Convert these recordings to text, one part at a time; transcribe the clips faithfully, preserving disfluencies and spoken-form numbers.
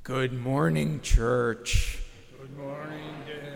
Good morning, church. Good morning,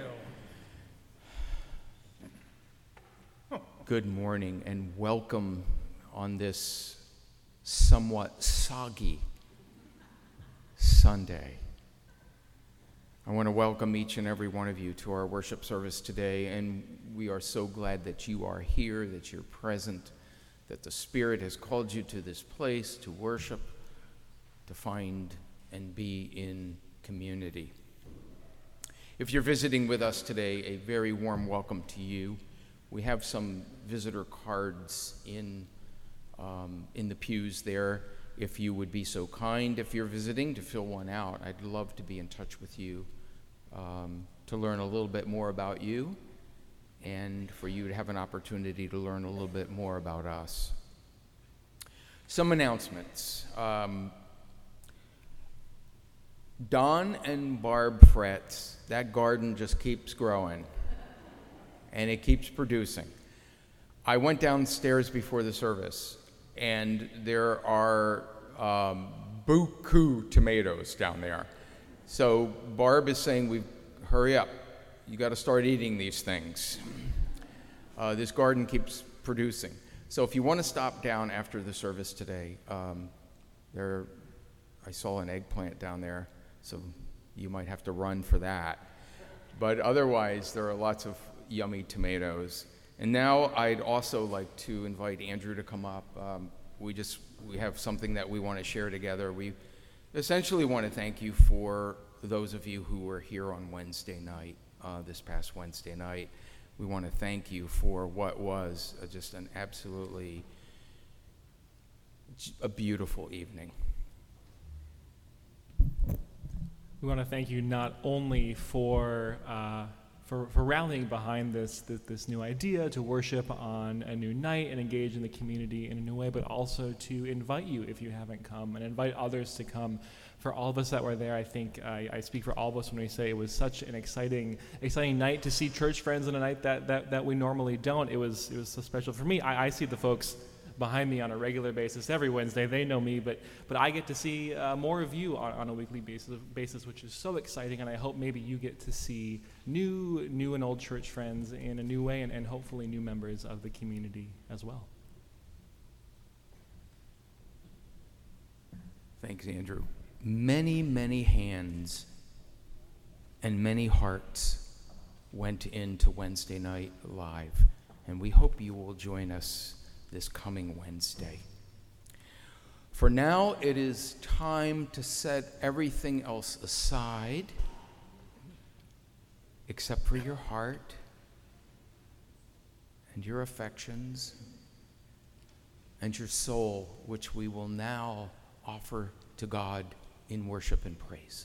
Dale. Good morning and welcome on this somewhat soggy Sunday. I want to welcome each and every one of you to our worship service today, and we are so glad that you are here, that you're present, that the Spirit has called you to this place to worship, to find and be in community. If you're visiting with us today, a very warm welcome to you. We have some visitor cards in um, in the pews there. If you would be so kind, if you're visiting, to fill one out. I'd love to be in touch with you, um, to learn a little bit more about you, and for you to have an opportunity to learn a little bit more about us. Some announcements. Um, Don and Barb Fretz, that garden just keeps growing, and it keeps producing. I went downstairs before the service, and there are um, buku tomatoes down there. So Barb is saying, "We hurry up. You got to start eating these things." Uh, this garden keeps producing. So if you want to stop down after the service today, um, there, I saw an eggplant down there. So you might have to run for that. But otherwise, there are lots of yummy tomatoes. And now I'd also like to invite Andrew to come up. Um, we just, we have something that we want to share together. We essentially want to thank you for those of you who were here on Wednesday night, uh, this past Wednesday night. We want to thank you for what was uh, just an absolutely a beautiful evening. We want to thank you not only for uh, for, for rallying behind this, this this new idea to worship on a new night and engage in the community in a new way, but also to invite you if you haven't come and invite others to come. For all of us that were there, I think I, I speak for all of us when we say it was such an exciting exciting night to see church friends on a night that, that, that we normally don't. It was it was so special for me. I, I see the folks behind me on a regular basis every Wednesday. They know me, but but I get to see uh, more of you on, on a weekly basis, basis, which is so exciting, and I hope maybe you get to see new new and old church friends in a new way, and, and hopefully new members of the community as well. Thanks, Andrew. Many, many hands and many hearts went into Wednesday Night Live, and we hope you will join us this coming Wednesday. For now, it is time to set everything else aside, except for your heart and your affections and your soul, which we will now offer to God in worship and praise.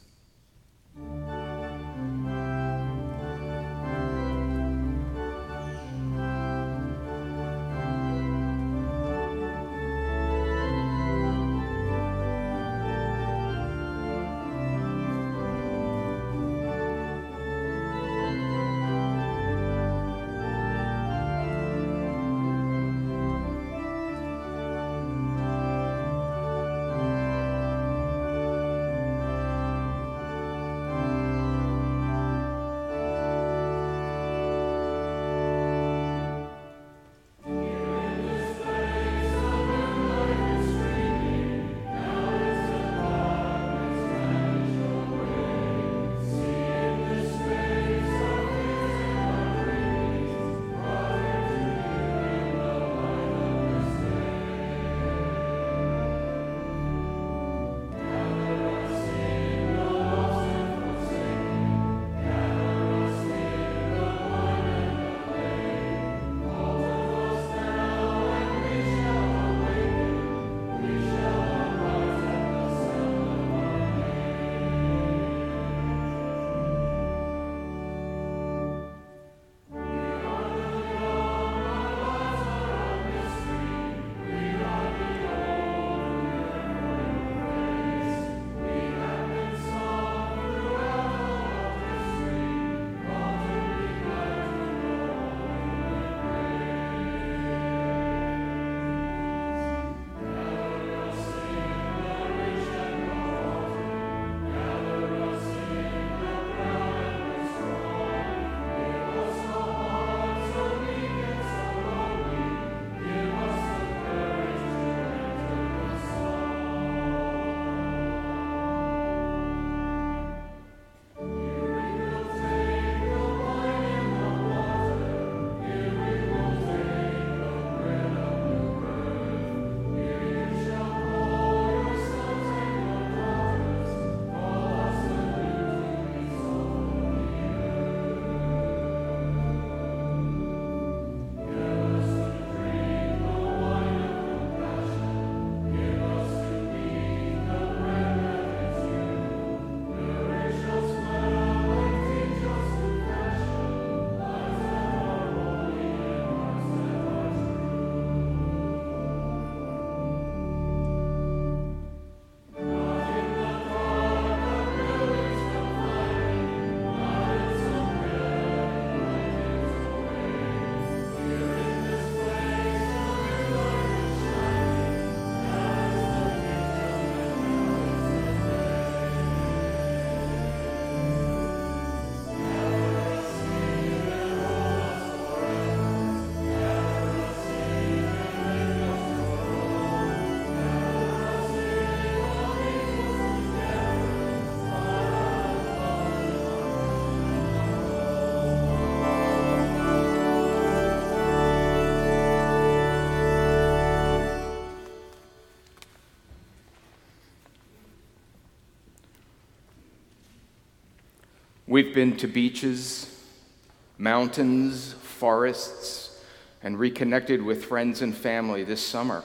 We've been to beaches, mountains, forests, and reconnected with friends and family this summer.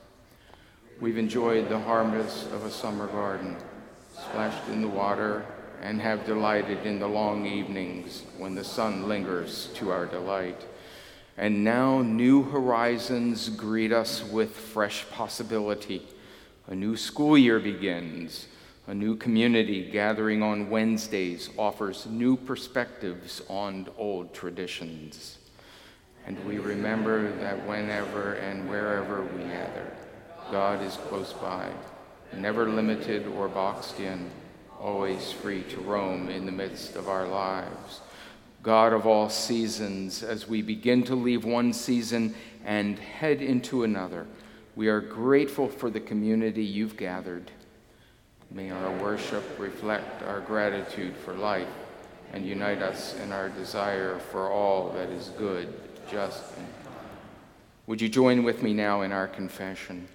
We've enjoyed the harmless of a summer garden, splashed in the water, and have delighted in the long evenings when the sun lingers to our delight. And now new horizons greet us with fresh possibility. A new school year begins. A new community gathering on Wednesdays offers new perspectives on old traditions. And we remember that whenever and wherever we gather, God is close by, never limited or boxed in, always free to roam in the midst of our lives. God of all seasons, as we begin to leave one season and head into another, we are grateful for the community you've gathered. May our worship reflect our gratitude for life and unite us in our desire for all that is good, just, and would you join with me now in our confession?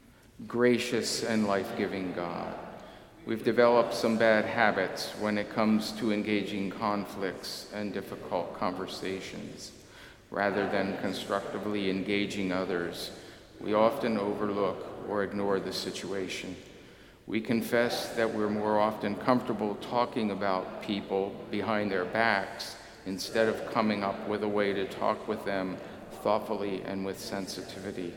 Gracious and life-giving God, we've developed some bad habits when it comes to engaging conflicts and difficult conversations. Rather than constructively engaging others, we often overlook or ignore the situation. We confess that we're more often comfortable talking about people behind their backs instead of coming up with a way to talk with them thoughtfully and with sensitivity.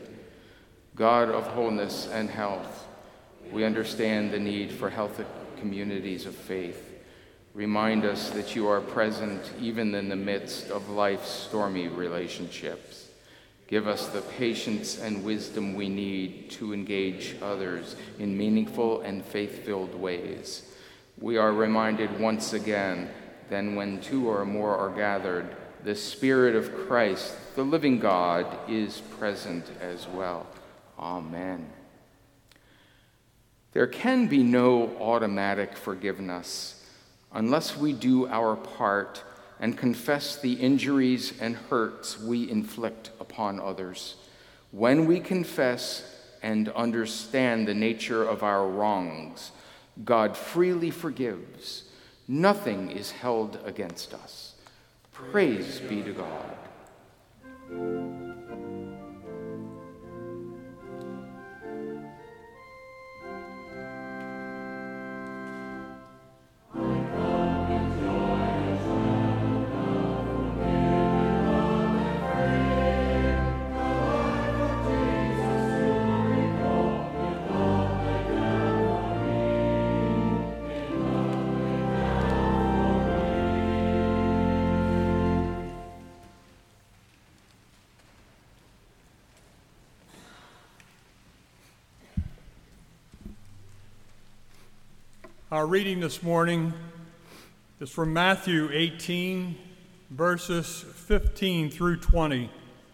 God of wholeness and health, we understand the need for healthy communities of faith. Remind us that you are present even in the midst of life's stormy relationships. Give us the patience and wisdom we need to engage others in meaningful and faith-filled ways. We are reminded once again that when two or more are gathered, the Spirit of Christ, the living God, is present as well. Amen. There can be no automatic forgiveness unless we do our part and confess the injuries and hurts we inflict upon others. When we confess and understand the nature of our wrongs, God freely forgives. Nothing is held against us. Praise be to God. Our reading this morning is from Matthew eighteen, verses fifteen through twenty.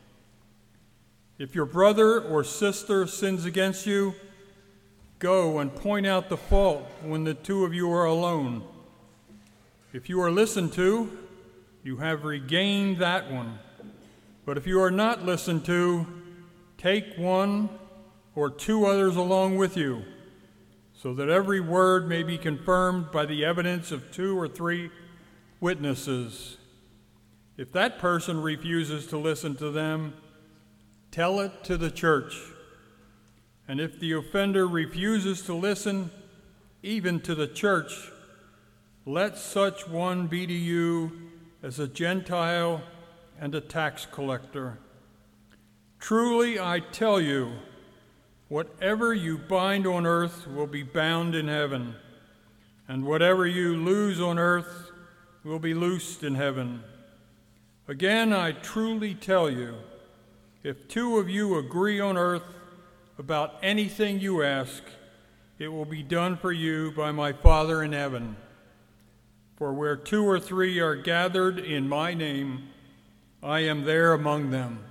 If your brother or sister sins against you, go and point out the fault when the two of you are alone. If you are listened to, you have regained that one. But if you are not listened to, take one or two others along with you, so that every word may be confirmed by the evidence of two or three witnesses. If that person refuses to listen to them, tell it to the church. And if the offender refuses to listen, even to the church, let such one be to you as a Gentile and a tax collector. Truly I tell you, whatever you bind on earth will be bound in heaven, and whatever you loose on earth will be loosed in heaven. Again, I truly tell you, if two of you agree on earth about anything you ask, it will be done for you by my Father in heaven. For where two or three are gathered in my name, I am there among them.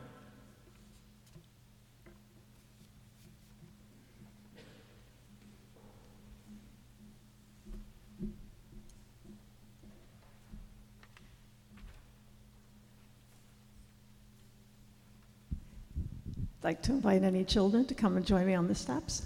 I'd like to invite any children to come and join me on the steps.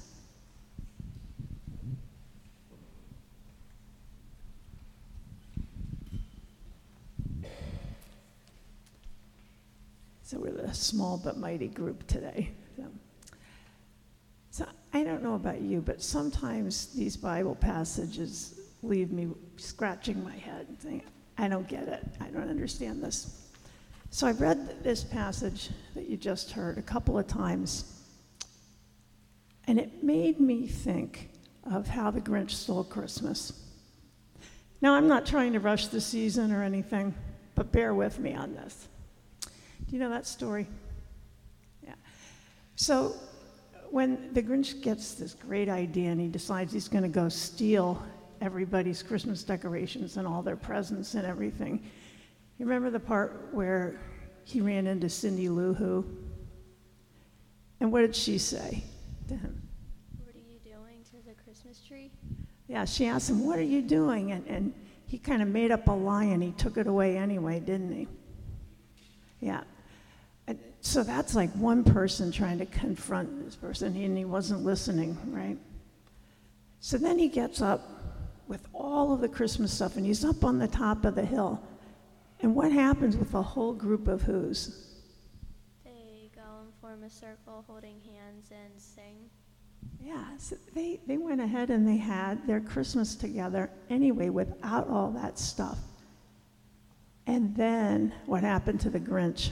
So we're the small but mighty group today. So, so I don't know about you, but sometimes these Bible passages leave me scratching my head and saying, I don't get it. I don't understand this. So I've read this passage that you just heard a couple of times, and it made me think of how the Grinch stole Christmas. Now, I'm not trying to rush the season or anything, but bear with me on this. Do you know that story? Yeah. So when the Grinch gets this great idea and he decides he's going to go steal everybody's Christmas decorations and all their presents and everything, you remember the part where he ran into Cindy Lou Who? And what did she say to him? What are you doing to the Christmas tree? Yeah, she asked him, what are you doing? And, and he kind of made up a lie and he took it away anyway, didn't he? Yeah. And so that's like one person trying to confront this person, and he wasn't listening, right? So then he gets up with all of the Christmas stuff, and he's up on the top of the hill. And what happens with a whole group of Who's? They go and form a circle holding hands and sing. Yeah, so they, they went ahead and they had their Christmas together anyway without all that stuff. And then what happened to the Grinch?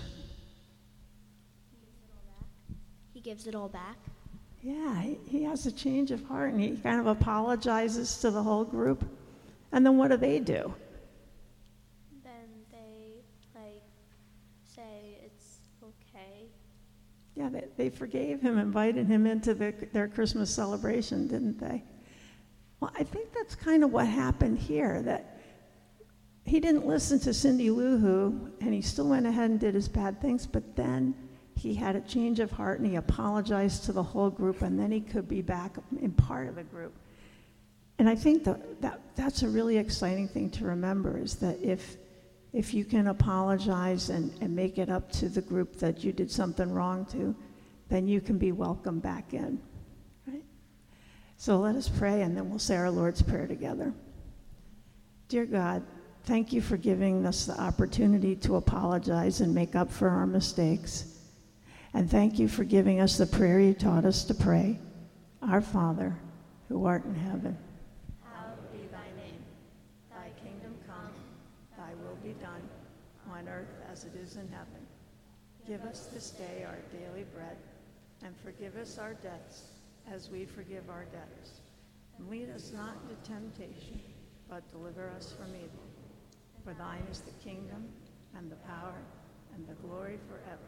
He gives it all back. Yeah, he, he has a change of heart and he kind of apologizes to the whole group. And then what do they do? Then they, like, say it's okay. Yeah, they, they forgave him, invited him into the, their Christmas celebration, didn't they? Well, I think that's kind of what happened here, that he didn't listen to Cindy Lou Who, and he still went ahead and did his bad things, but then he had a change of heart and he apologized to the whole group, and then he could be back in part of the group. And I think that, that that's a really exciting thing to remember, is that if if you can apologize and, and make it up to the group that you did something wrong to, then you can be welcomed back in, right? So let us pray, and then we'll say our Lord's Prayer together. Dear God, thank you for giving us the opportunity to apologize and make up for our mistakes. And thank you for giving us the prayer you taught us to pray. Our Father, who art in heaven, Hallowed be thy name. thy kingdom come, thy will be done, on earth as it is in heaven. Give us this day our daily bread, and forgive us our debts as we forgive our debtors. And lead us not into temptation, but deliver us from evil. For thine is the kingdom, and the power, and the glory forever.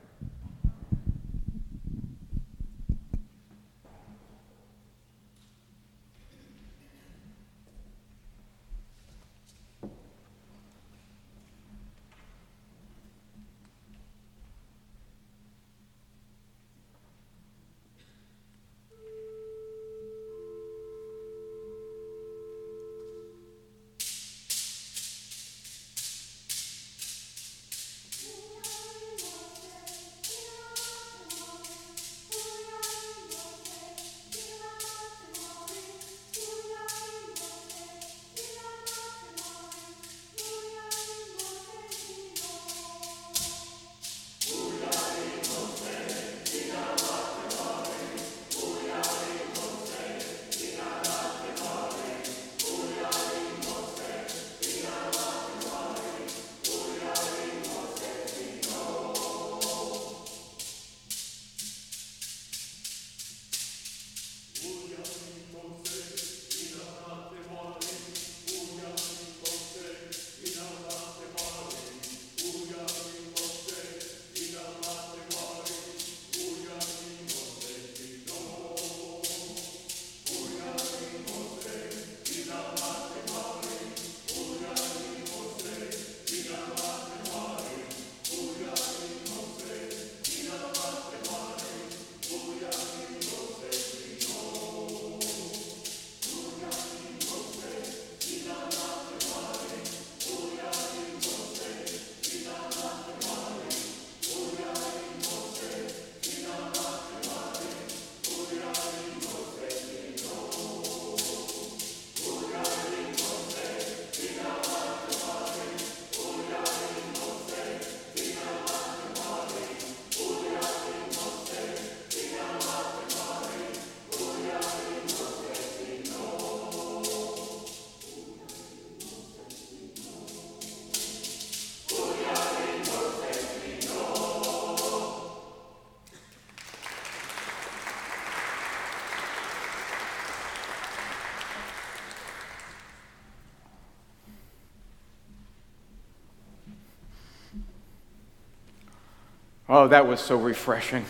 Oh, that was so refreshing.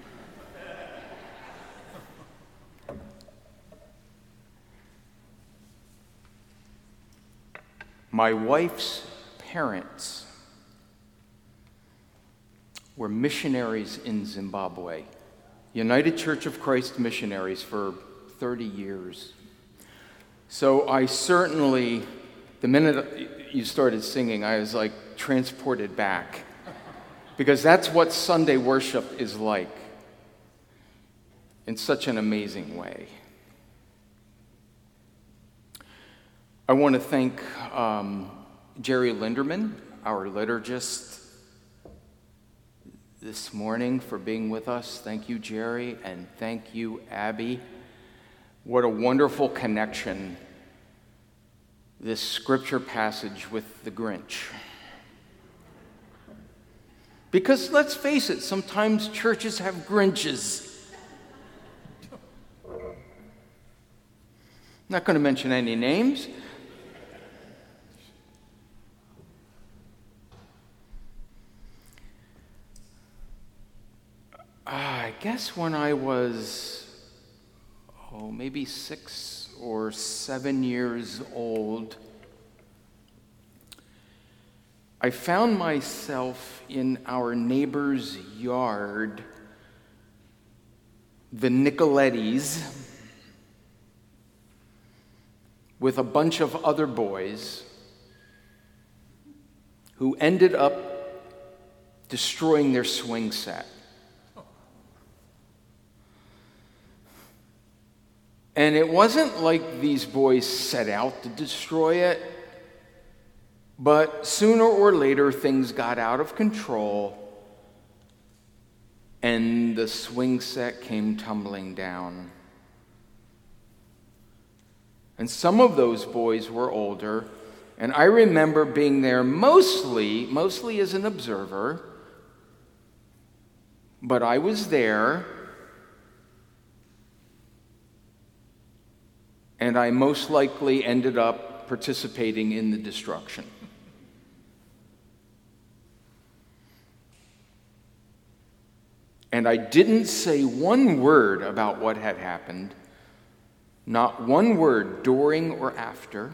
My wife's parents were missionaries in Zimbabwe, United Church of Christ missionaries for thirty years. So I certainly, the minute you started singing, I was like transported back, because that's what Sunday worship is like in such an amazing way. I want to thank um, Jerry Linderman, our liturgist, this morning for being with us. Thank you, Jerry, and thank you, Abby. What a wonderful connection, this scripture passage with the Grinch. Because let's face it, sometimes churches have Grinches. I'm not going to mention any names. I guess when I was, oh, maybe six or seven years old, I found myself in our neighbor's yard, the Nicolettis, with a bunch of other boys who ended up destroying their swing set. And it wasn't like these boys set out to destroy it, but sooner or later things got out of control and the swing set came tumbling down. And some of those boys were older, and I remember being there mostly, mostly as an observer, but I was there. And I most likely ended up participating in the destruction. And I didn't say one word about what had happened, not one word during or after.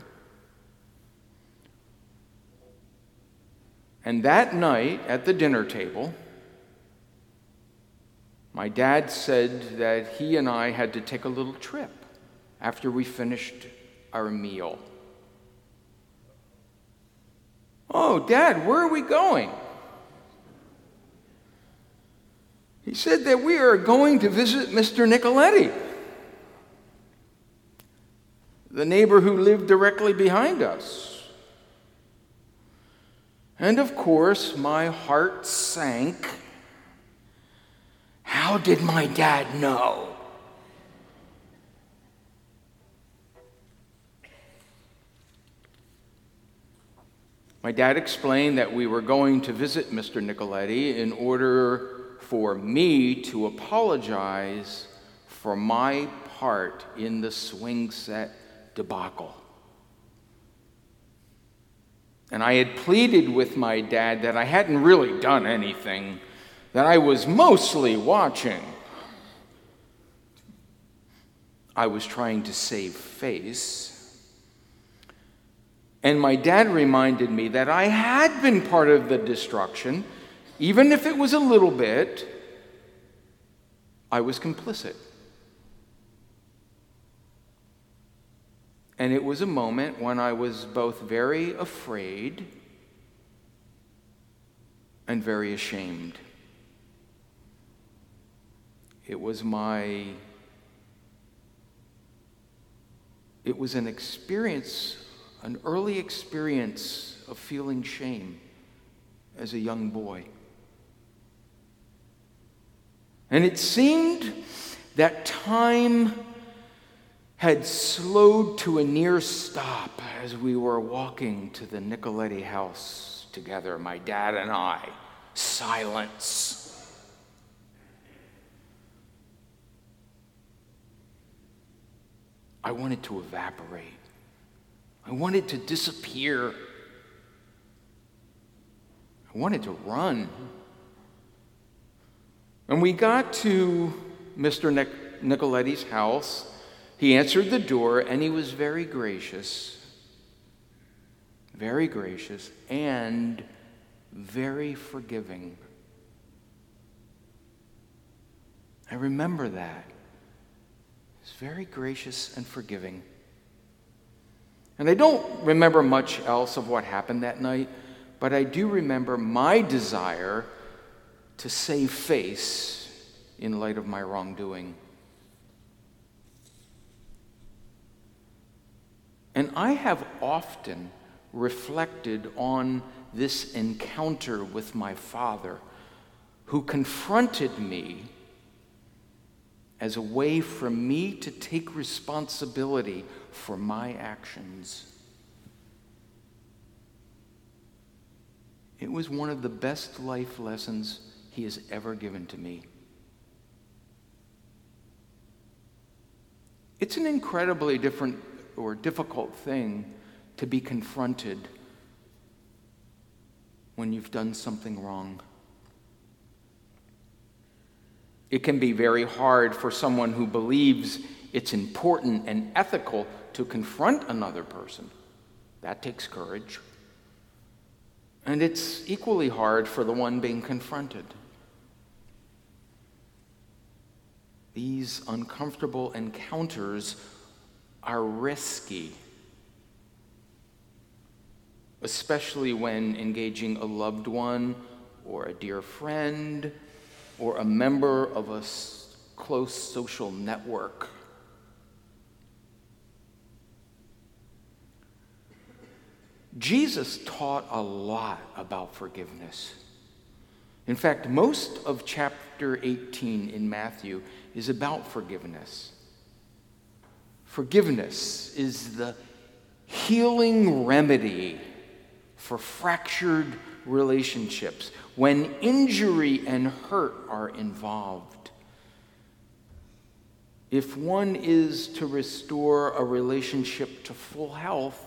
And that night at the dinner table, my dad said that he and I had to take a little trip after we finished our meal. Oh, Dad, where are we going? He said that we are going to visit Mister Nicoletti, the neighbor who lived directly behind us. And of course, my heart sank. How did my dad know? My dad explained that we were going to visit Mister Nicoletti in order for me to apologize for my part in the swing set debacle. And I had pleaded with my dad that I hadn't really done anything, that I was mostly watching. I was trying to save face. And my dad reminded me that I had been part of the destruction, even if it was a little bit. I was complicit. And it was a moment when I was both very afraid and very ashamed. It was my, it was an experience, an early experience of feeling shame as a young boy. And it seemed that time had slowed to a near stop as we were walking to the Nicoletti house together, my dad and I. Silence. I wanted to evaporate. I wanted to disappear. I wanted to run. When we got to Mister Nic- Nicoletti's house, he answered the door, and he was very gracious, very gracious, and very forgiving. I remember that. He's very gracious and forgiving. And I don't remember much else of what happened that night, but I do remember my desire to save face in light of my wrongdoing. And I have often reflected on this encounter with my father, who confronted me as a way for me to take responsibility for my actions. It was one of the best life lessons he has ever given to me. It's an incredibly different or difficult thing to be confronted when you've done something wrong. It can be very hard for someone who believes it's important and ethical to confront another person. That takes courage. And it's equally hard for the one being confronted. These uncomfortable encounters are risky, especially when engaging a loved one or a dear friend or a member of a close social network. Jesus taught a lot about forgiveness. In fact, most of chapter eighteen in Matthew is about forgiveness. Forgiveness is the healing remedy for fractured relationships when injury and hurt are involved. If one is to restore a relationship to full health,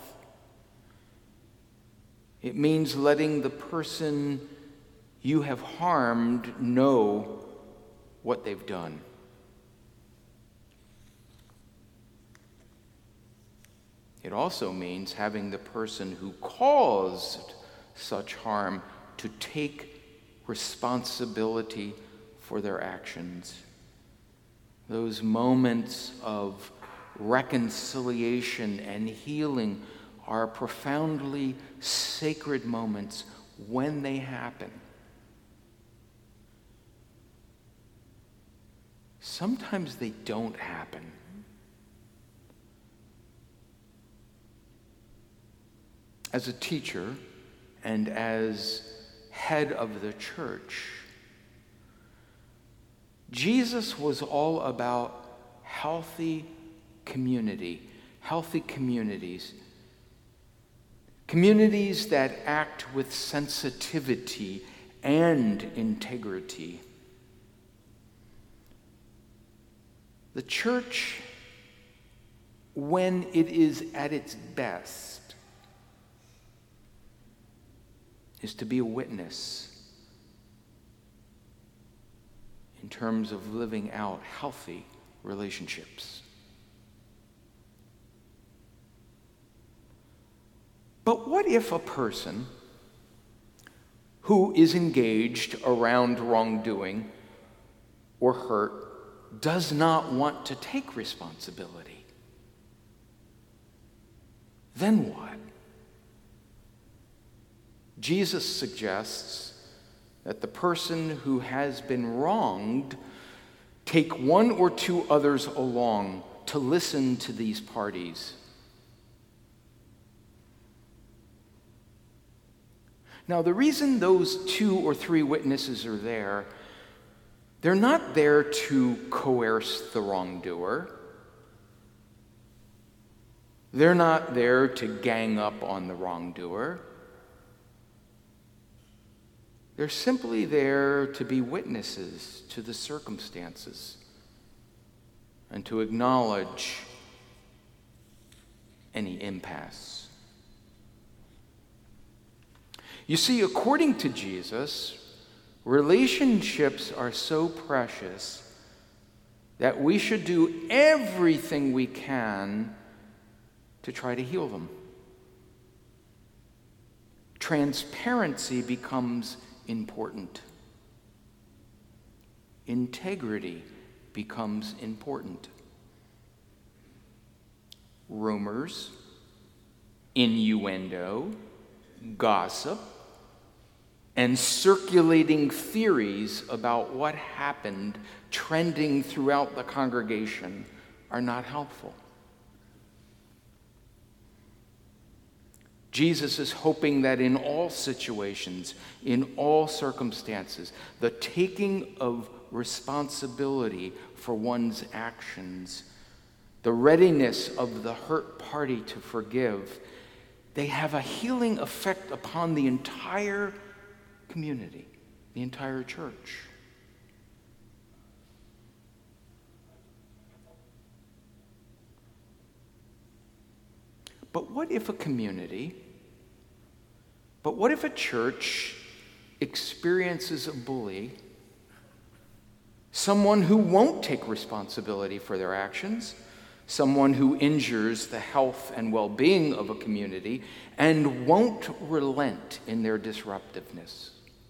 it means letting the person you have harmed know what they've done. It also means having the person who caused such harm to take responsibility for their actions. Those moments of reconciliation and healing are profoundly sacred moments when they happen. Sometimes they don't happen. As a teacher and as head of the church, Jesus was all about healthy community, healthy communities, communities that act with sensitivity and integrity. The church, when it is at its best, is to be a witness in terms of living out healthy relationships. But what if a person who is engaged around wrongdoing or hurt does not want to take responsibility? Then what? Jesus suggests that the person who has been wronged take one or two others along to listen to these parties. Now, the reason those two or three witnesses are there, they're not there to coerce the wrongdoer. They're not there to gang up on the wrongdoer. They're simply there to be witnesses to the circumstances and to acknowledge any impasse. You see, according to Jesus, Relationships are so precious that we should do everything we can to try to heal them. Transparency becomes important. Integrity becomes important. Rumors, innuendo, gossip, and circulating theories about what happened trending throughout the congregation are not helpful. Jesus is hoping that in all situations, in all circumstances, the taking of responsibility for one's actions, the readiness of the hurt party to forgive, they have a healing effect upon the entire community, the entire church. But what if a community, but what if a church experiences a bully, someone who won't take responsibility for their actions, someone who injures the health and well-being of a community and won't relent in their disruptiveness?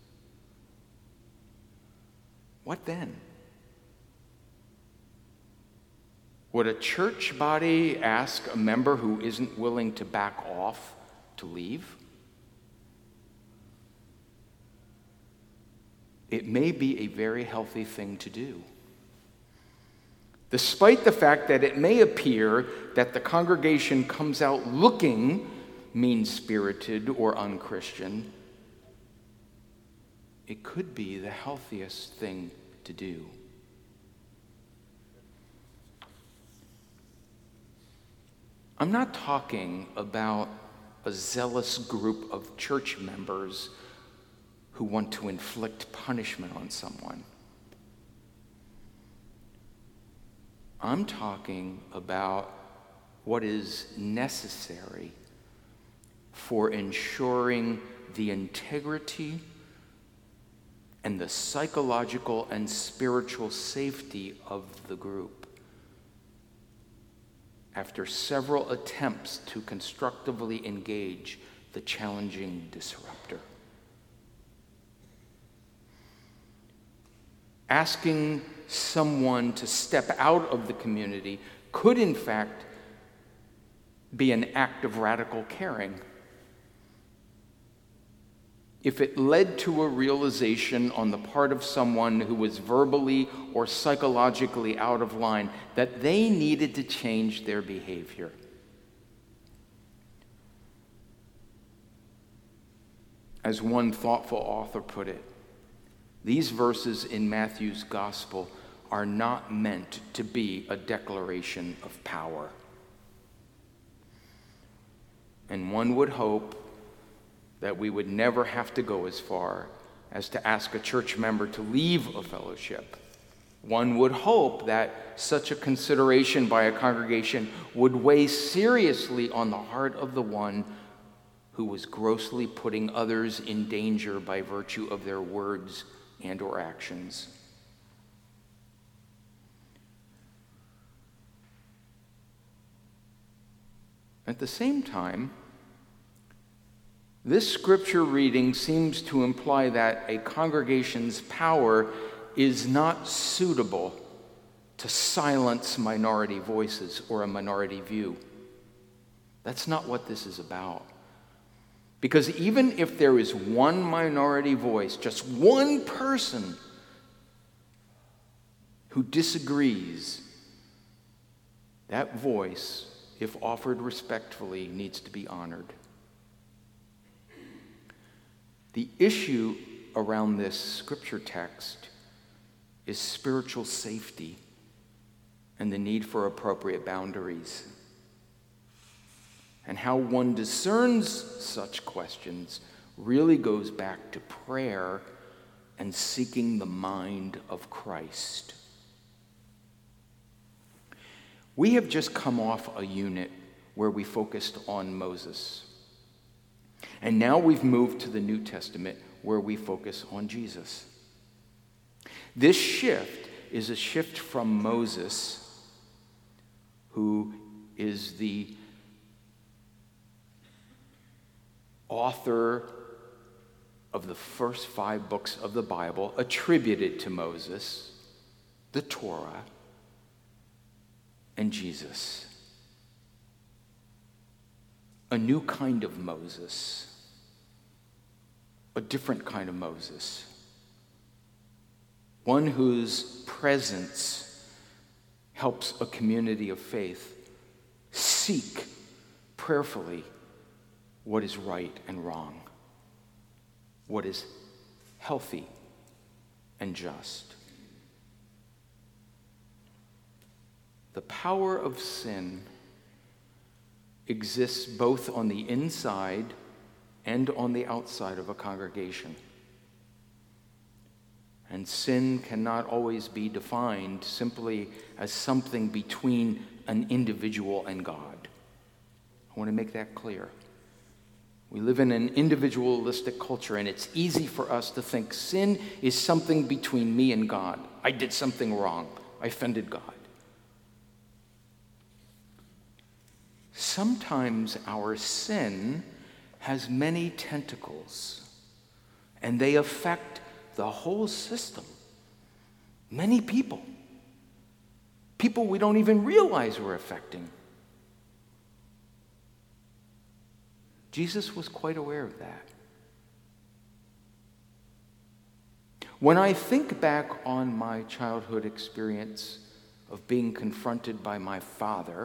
What then? Would a church body ask a member who isn't willing to back off to leave? It may be a very healthy thing to do. Despite the fact that it may appear that the congregation comes out looking mean-spirited or unchristian, it could be the healthiest thing to do. I'm not talking about a zealous group of church members who want to inflict punishment on someone. I'm talking about what is necessary for ensuring the integrity and the psychological and spiritual safety of the group after several attempts to constructively engage the challenging disruptor. Asking someone to step out of the community could, in fact, be an act of radical caring. If it led to a realization on the part of someone who was verbally or psychologically out of line that they needed to change their behavior. As one thoughtful author put it, these verses in Matthew's gospel are not meant to be a declaration of power. And one would hope that we would never have to go as far as to ask a church member to leave a fellowship. One would hope that such a consideration by a congregation would weigh seriously on the heart of the one who was grossly putting others in danger by virtue of their words and or actions. At the same time, this scripture reading seems to imply that a congregation's power is not suitable to silence minority voices or a minority view. That's not what this is about. Because even if there is one minority voice, just one person who disagrees, that voice, if offered respectfully, needs to be honored. The issue around this scripture text is spiritual safety and the need for appropriate boundaries. And how one discerns such questions really goes back to prayer and seeking the mind of Christ. We have just come off a unit where we focused on Moses. And now we've moved to the New Testament where we focus on Jesus. This shift is a shift from Moses, who is the author of the first five books of the Bible, attributed to Moses, the Torah, and Jesus. A new kind of Moses, a different kind of Moses, one whose presence helps a community of faith seek prayerfully what is right and wrong, what is healthy and just. The power of sin exists both on the inside and on the outside of a congregation. And sin cannot always be defined simply as something between an individual and God. I want to make that clear. We live in an individualistic culture, and it's easy for us to think sin is something between me and God. I did something wrong. I offended God. Sometimes our sin has many tentacles, and they affect the whole system. Many people. People we don't even realize we're affecting. Jesus was quite aware of that. When I think back on my childhood experience of being confronted by my father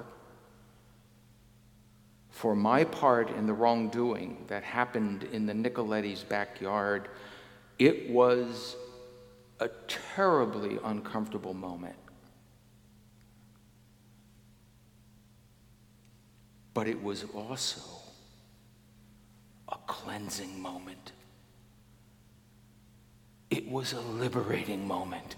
for my part in the wrongdoing that happened in the Nicoletti's backyard, it was a terribly uncomfortable moment. But it was also a cleansing moment. It was a liberating moment.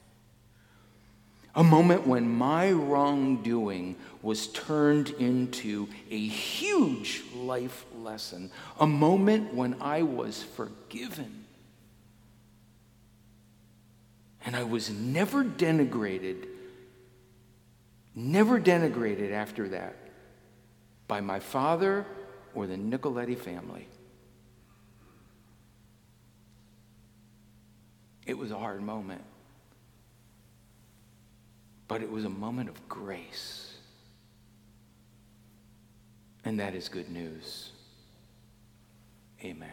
A moment when my wrongdoing was turned into a huge life lesson. A moment when I was forgiven. And I was never denigrated, never denigrated after that by my father or the Nicoletti family. It was a hard moment. But it was a moment of grace. And that is good news. Amen.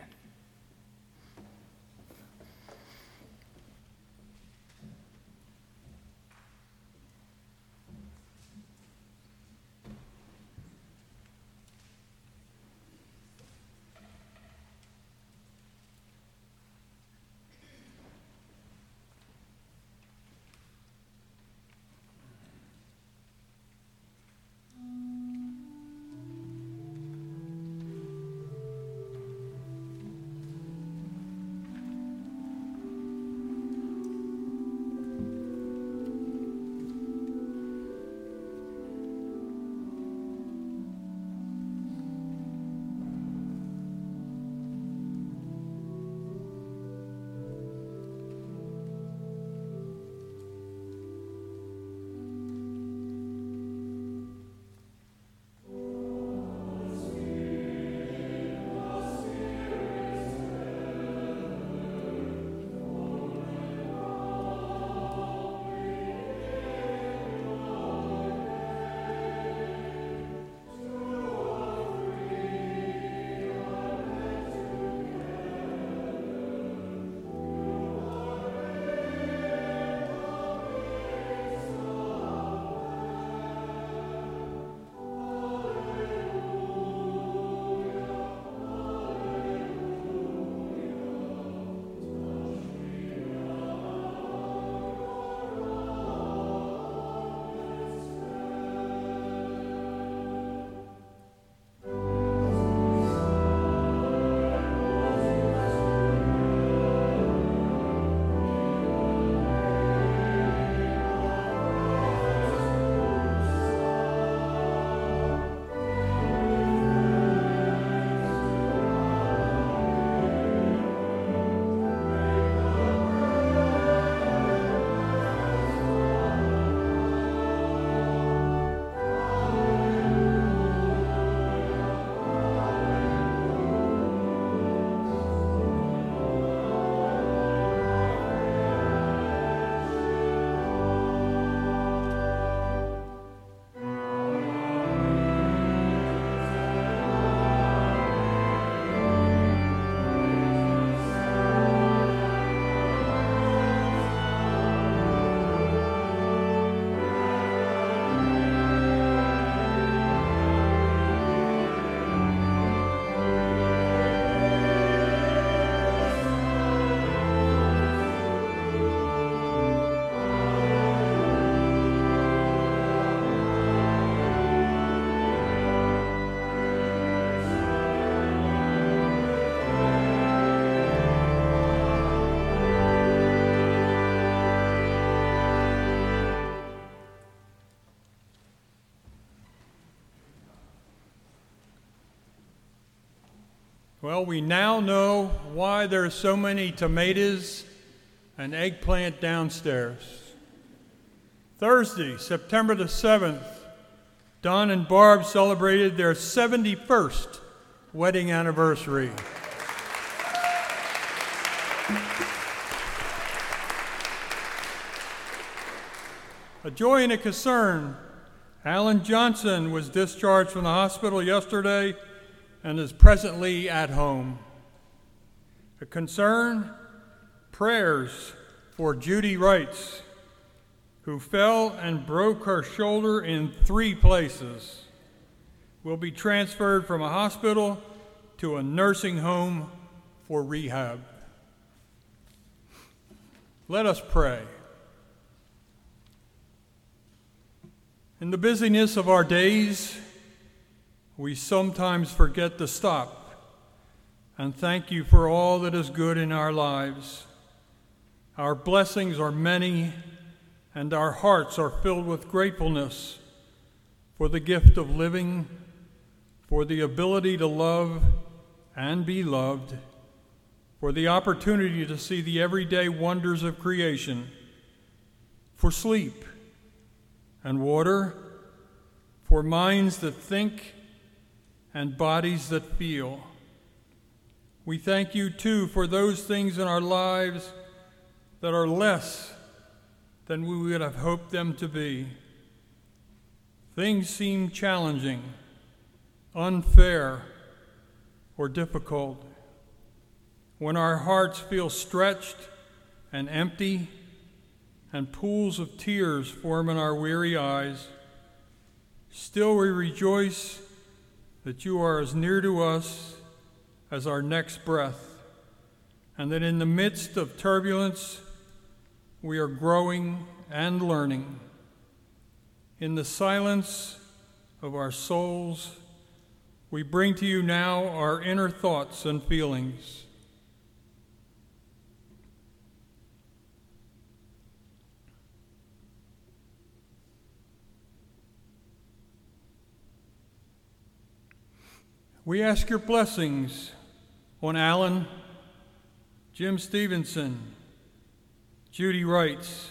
Well, we now know why there are so many tomatoes and eggplant downstairs. Thursday, September the seventh, Don and Barb celebrated their seventy-first wedding anniversary. A joy and a concern. Alan Johnson was discharged from the hospital yesterday and is presently at home. A concern, prayers for Judy Wrights, who fell and broke her shoulder in three places, will be transferred from a hospital to a nursing home for rehab. Let us pray. In the busyness of our days, we sometimes forget to stop and thank you for all that is good in our lives. Our blessings are many, and our hearts are filled with gratefulness for the gift of living, for the ability to love and be loved, for the opportunity to see the everyday wonders of creation, for sleep and water, for minds that think and bodies that feel. We thank you, too, for those things in our lives that are less than we would have hoped them to be. Things seem challenging, unfair, or difficult. When our hearts feel stretched and empty, and pools of tears form in our weary eyes, still we rejoice that you are as near to us as our next breath, and that in the midst of turbulence, we are growing and learning. In the silence of our souls, we bring to you now our inner thoughts and feelings. We ask your blessings on Alan, Jim Stevenson, Judy Wrights.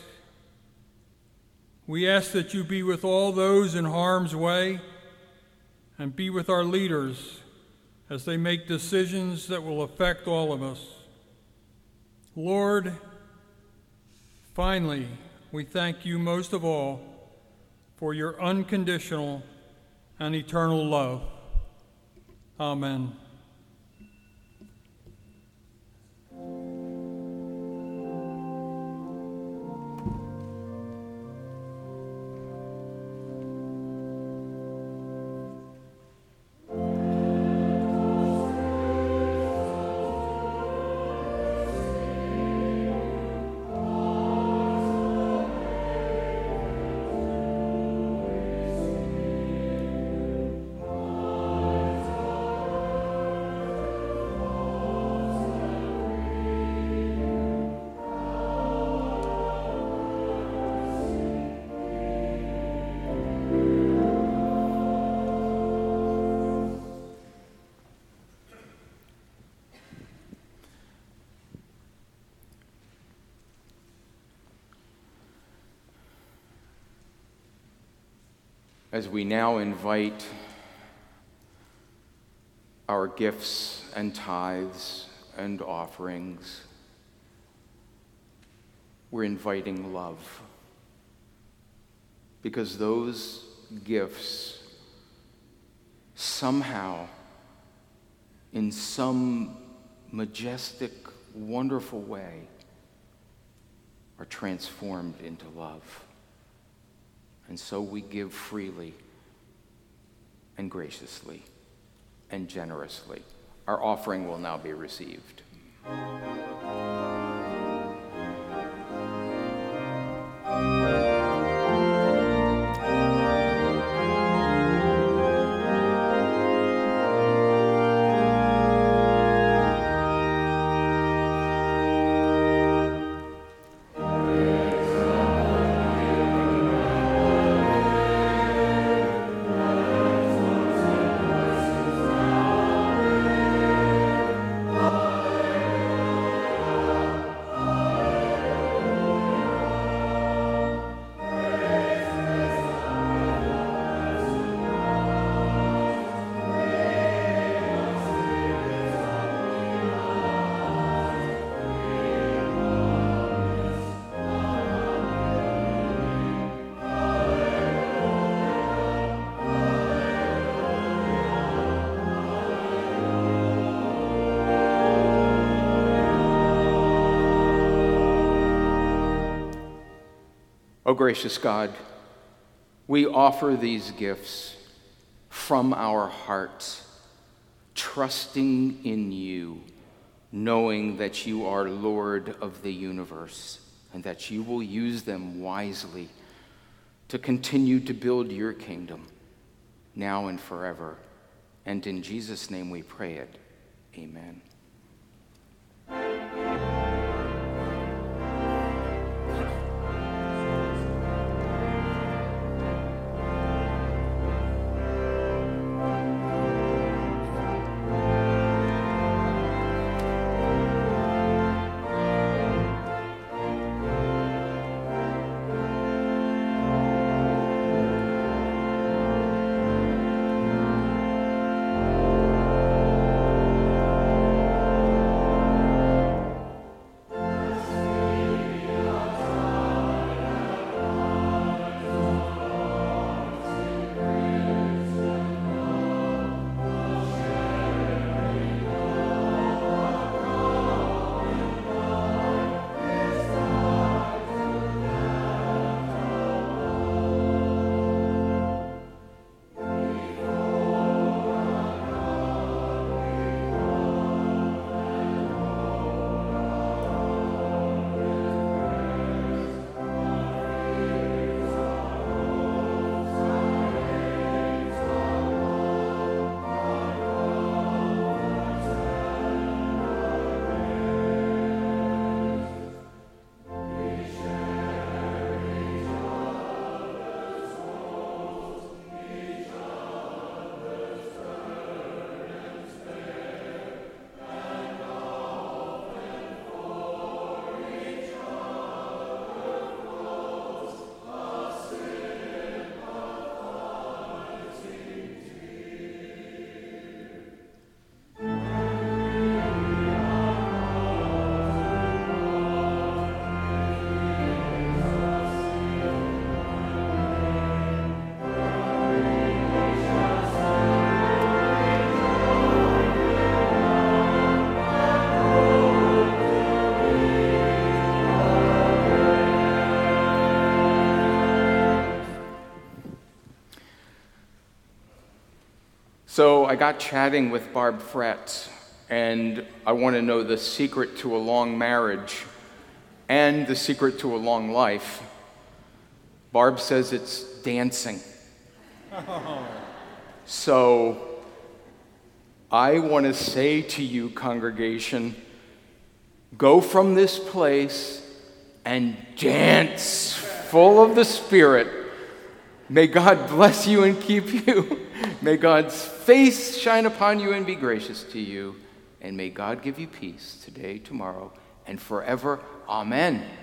We ask that you be with all those in harm's way and be with our leaders as they make decisions that will affect all of us. Lord, finally, we thank you most of all for your unconditional and eternal love. Amen. As we now invite our gifts and tithes and offerings, we're inviting love, because those gifts somehow, in some majestic, wonderful way, are transformed into love. And so we give freely and graciously and generously. Our offering will now be received. O gracious God, we offer these gifts from our hearts, trusting in you, knowing that you are Lord of the universe and that you will use them wisely to continue to build your kingdom now and forever. And in Jesus' name we pray it. Amen. So I got chatting with Barb Fretz, and I want to know the secret to a long marriage and the secret to a long life. Barb says it's dancing. Oh. So I want to say to you, congregation, go from this place and dance full of the Spirit. May God bless you and keep you. May God's face shine upon you and be gracious to you. And may God give you peace today, tomorrow, and forever. Amen.